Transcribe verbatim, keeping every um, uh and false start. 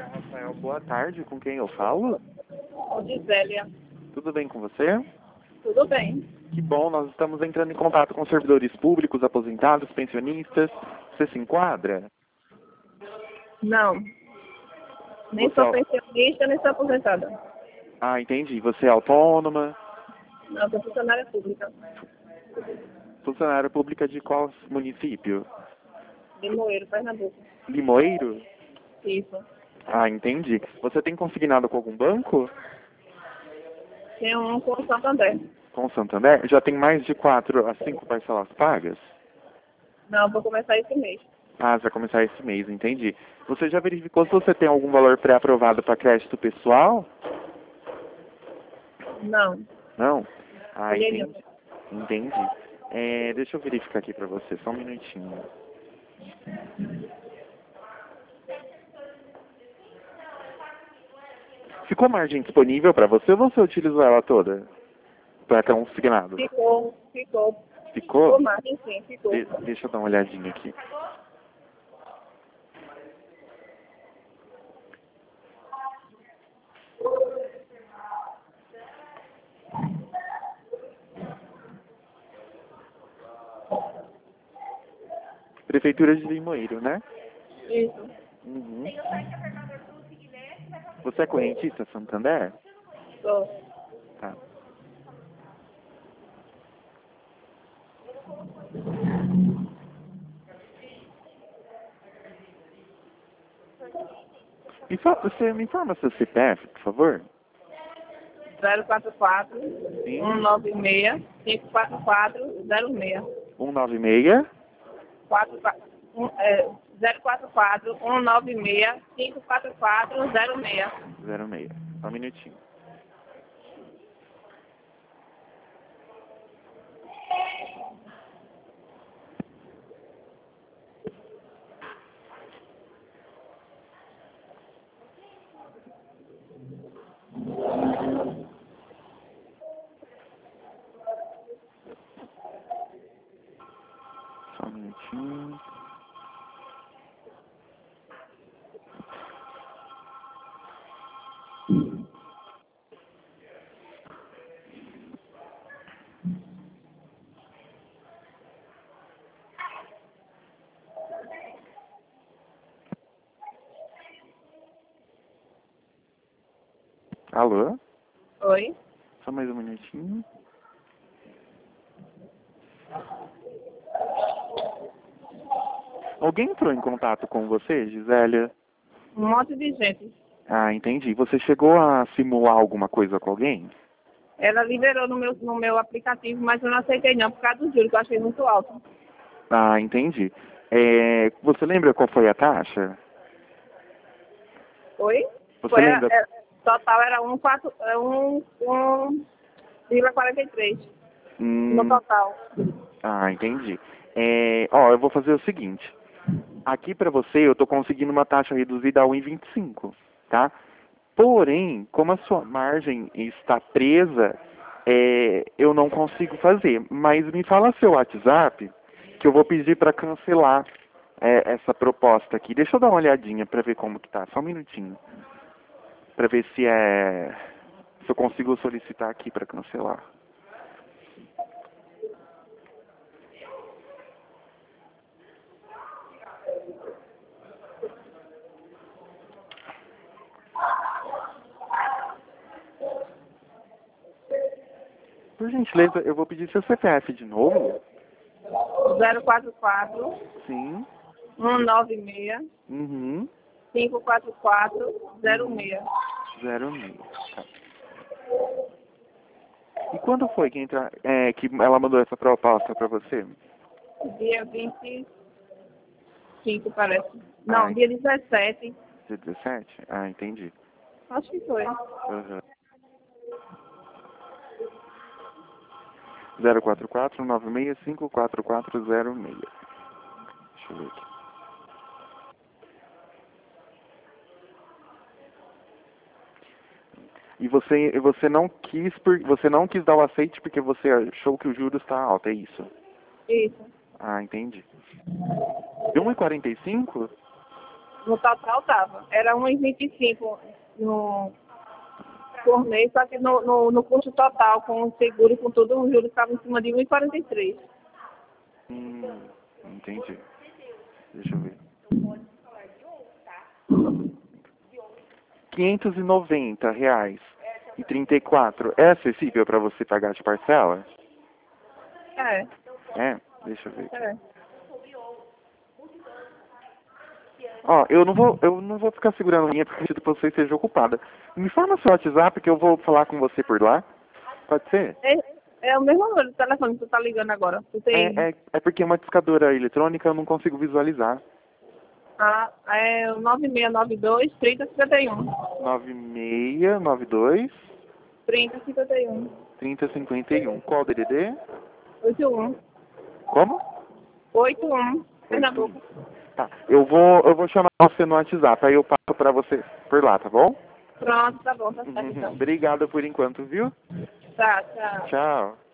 Rafael, boa tarde. Com quem eu falo? Ô, Gisélia. Tudo bem com você? Tudo bem. Que bom, nós estamos entrando em contato com servidores públicos, aposentados, pensionistas. Você se enquadra? Não. Nem Você sou é... pensionista, nem sou aposentada. Ah, entendi. Você é autônoma? Não, sou funcionária pública. Funcionária pública de qual município? Limoeiro, Pernambuco. Limoeiro? Isso. Ah, entendi. Você tem consignado com algum banco? Tem um com o Santander. Com o Santander? Já tem mais de quatro a cinco parcelas pagas? Não, vou começar esse mês. Ah, você vai começar esse mês, entendi. Você já verificou se você tem algum valor pré-aprovado para crédito pessoal? Não. Não? Ah, Olhei entendi. Entendi. É, deixa eu verificar aqui para você, só um minutinho. Ficou margem disponível para você ou você utilizou ela toda? Para ter um consignado? Ficou, ficou. Ficou? Ficou margem, sim, ficou. De deixa eu dar uma olhadinha aqui. Prefeitura de Limoeiro, né? Isso. Uhum. Você é correntista Santander? Sou. Tá. Me fa você me informa seu C P F, por favor? zero quatro quatro, Sim. um nove seis, cinco quatro quatro, zero seis. um nove seis. quatro, um, é, zero quatro quatro, um nove seis, cinco quatro quatro, zero seis. zero seis. Só um minutinho. Só um minutinho. Alô? Oi? Só mais um minutinho. Alguém entrou em contato com você, Gisélia? Um monte de gente. Ah, entendi. Você chegou a simular alguma coisa com alguém? Ela liberou no meu, no meu aplicativo, mas eu não aceitei não, por causa do juro, que eu achei muito alto. Ah, entendi. É, você lembra qual foi a taxa? Oi? Você Foi, lembra? é, total era um vírgula quarenta e três no Hum, total. ah, entendi. É, ó, eu vou fazer o seguinte. Aqui pra você eu tô conseguindo uma taxa reduzida a um vírgula vinte e cinco, tá? Porém, como a sua margem está presa, é, eu não consigo fazer. Mas me fala seu WhatsApp, que eu vou pedir para cancelar é, essa proposta aqui. Deixa eu dar uma olhadinha para ver como que tá. Só um minutinho. Para ver se é se eu consigo solicitar aqui para cancelar. Por gentileza, eu vou pedir seu C P F de novo. zero quatro quatro, Sim. um nove seis, Uhum. cinco quatro quatro, zero seis. Zero meio. Tá. E quando foi que, entra, é, que ela mandou essa proposta para você? Dia vinte e cinco, parece. Não, Ah, dia dezessete. dia dezessete? Ah, entendi. Acho que foi. Uhum. zero quatro quatro nove seis cinco quatro quatro zero seis. Deixa eu ver aqui. E você, você não quis por, você não quis dar o aceite porque você achou que o juros está alto, é isso? Isso. Ah, entendi. De um e quarenta e cinco? No total tava. Era um e vinte e cinco no, por mês, só que no, no, no custo total, com o seguro e com tudo, o juro estava em cima de um e quarenta e três. Hum, entendi. Deixa eu ver. quinhentos e noventa reais e trinta e quatro. É acessível para você pagar de parcela? É, É? Deixa eu ver aqui. é. Ó, eu não vou, eu não vou ficar segurando a linha porque acredito que você esteja ocupada. Me informa seu WhatsApp que eu vou falar com você por lá. Pode ser? É, é o mesmo número de telefone que você tá ligando agora. Você tem. É, é, é porque é uma discadora eletrônica eu não consigo visualizar. Ah, é o nove seis nove dois, trinta cinquenta e um. nove seis nove dois, trinta cinquenta e um. trinta cinquenta e um. Qual D D D? oitenta e um. Como? oitenta e um. Pernambuco. Tá. Eu vou, eu vou chamar você no WhatsApp, aí eu passo pra você por lá, tá bom? Pronto, tá bom, tá certo então. Obrigado por enquanto, viu? Tá, tchau. Tchau.